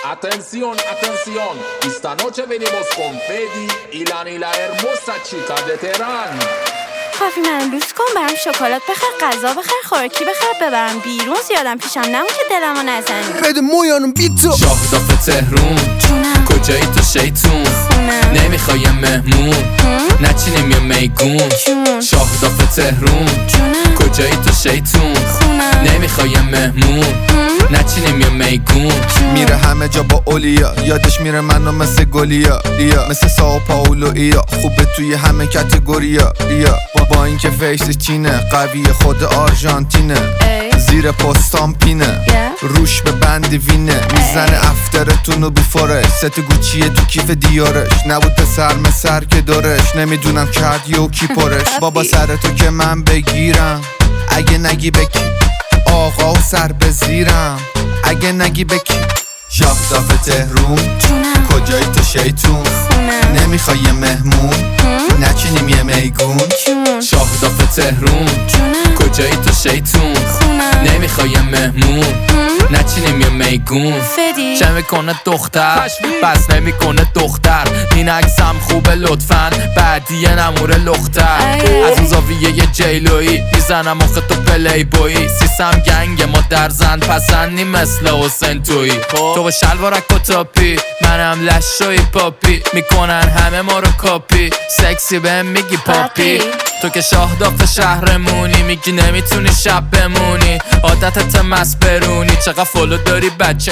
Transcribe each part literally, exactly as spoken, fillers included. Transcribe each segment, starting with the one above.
Atención, atención. Esta noche venimos con Fedi, Ilan y la hermosa chica de Teherán. کافی من لوس کن، برام شکلات بخر، غذا بخر، خوراکی بخر، ببرم بیرون، زیادم پیشم نمون که دلمو نزنی. بده مویانم بی تو. شاهداف تهرون جونم کجایی تو شیطون؟ خونم نمیخوای مهمون نچینیم یه میگون. جون شاهداف تهرون جونم کجایی تو شیطون؟ خونم نمیخوای مهمون نچینیم یه میگون. میره همه جا با اولیا، یادش میره منو مثل گلیا ریا، مثل ساو پاولو ایا، خوبه توی همه کتگوریا ریا. با اینکه فیسش چینه، قوی خود آرژانتینه، ای زیر پستام پینه، yeah. روش به بند وینه، میزنه افترتونو بی فورش، ست گوچیه تو کیف دیارش، نبود پسر مسر که دارش، نمیدونم کرد یو کی پرش. بابا سر تو که من بگیرم، اگه نگی بکی آقا و سر بزیرم، اگه نگی بکی. شاهداف تهرون جونم کجایی تو شیطون؟ خونم نمیخوای یه مهمون نچینیم یه میگون. جون شاهداف تهرون جونم کجایی تو شیطون؟ خونم نمیخوای مهمون نچینیم یه میگون. فدی چه میکنه دختر بس نمیکنه دختر، این عکسم خوبه لطفاً بعدیه نموره لختر. از اون زاویه یه جیلویی میزنم آخه تو پلی بویی، سیسم گنگ ما در زن پسندی مثل حسین تویی. تو با شلوارک و تاپی منم لشوی پاپی، میکنن همه ما رو کاپی، سکسی بهم میگی پاپی. تو که شاهداف شهرمونی، میگی نمیتونی شب بمونی، عادتت مست برونی، چقدر فالو داری بچه.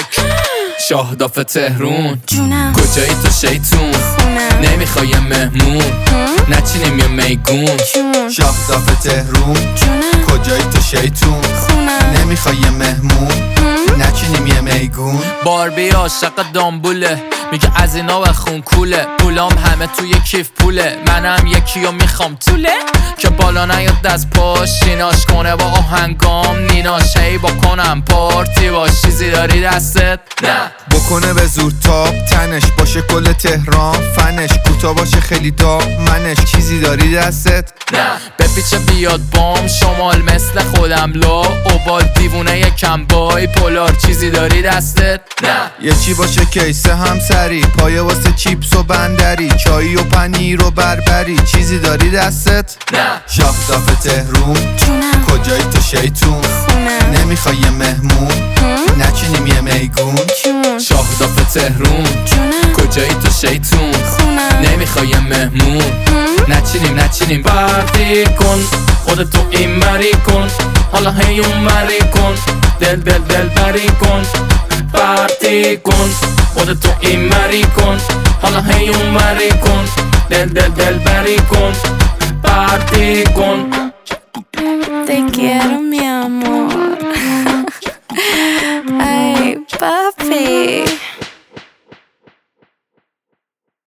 شاهداف تهرون جونم کجایی تو شیطون؟ خونم نمیخوای مهمون نچینیم یه میگون. جون شاهداف تهرون جونم کجایی تو شیطون؟ خونم نمیخوای یه مهمون نچینیم یه میگون. باربی عاشق دامبوله، میگه از اینا بخون کوله، پولام همه توی کیف پوله، منم یکی رو میخوام طوله که بالا نیاد از پاش، شیناش کنه با آهنگام نیناش، هی با کنم پارتی باش. چیزی داری دستت؟ نه بکنه به زور تاب تنش، باشه کل تهران فنش، کوتا باشه خیلی دام منش. چیزی داری دستت؟ نه بپیچه بیاد بام شمال مثل خودم لا اوبال دیوونه یکم بای پولار. چیزی داری دستت؟ نه یه چی باشه کیسه همسری، پایه واسه چیپس و بندری، چایی و پنیر و بربری. چیزی داری دستت؟ نه شاهداف تهرون جونم کجایی تو شیطون؟ خونم نمیخوای یه مهمون نچینیم یه میگون. جون شاهداف تهرون جونم کجایی تو شیطون؟ خونم نمیخوای مهمون نچینیم نچینیم. پارتی کن خودتو این بری کن، حالا هی اون بری کن، دل دل دل بری کن. پارتی کن خودتو این بری کن، حالا هی اون بری کن، دل دل دل بری کن. پارتی کن. Te quiero mi